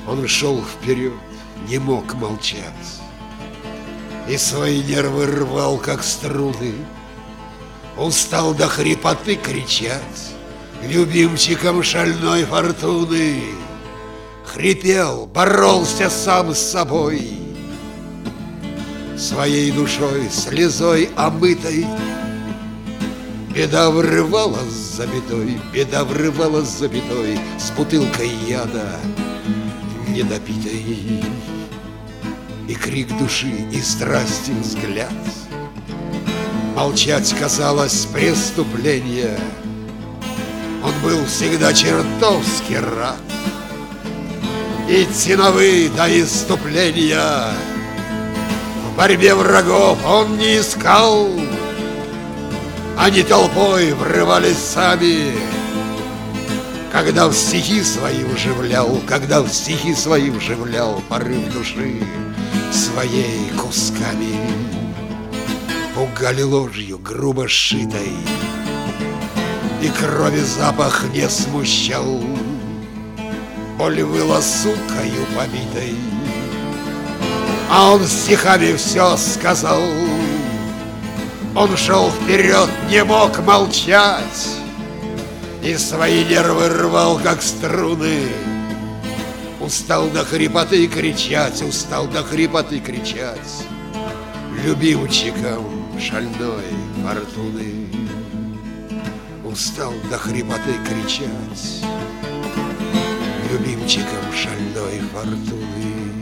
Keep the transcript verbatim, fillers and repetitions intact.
Он шел вперед, не мог молчать, и свои нервы рвал, как струны. Устал до хрипоты кричать любимчиком шальной фортуны. Хрипел, боролся сам с собой, своей душой, слезой омытой. Беда врывалась за бедой, беда врывалась за бедой, с бутылкой яда недопитой. И крик души, и страсти взгляд. Молчать казалось преступление. Он был всегда чертовски рад идти на вы до исступления. В борьбе врагов он не искал, они толпой врывались сами. Когда в стихи свои вживлял, когда в стихи свои вживлял порыв души своей кусками. Пугали ложью грубо сшитой, и крови запах не смущал. Боль выла сукою побитой, а он стихами все сказал. Он шел вперед, не мог молчать, и свои нервы рвал, как струны. Устал до хрипоты кричать, устал до хрипоты кричать любимчиком шальной фортуны. Устал до хрипоты кричать любимчиком шальной фортуны.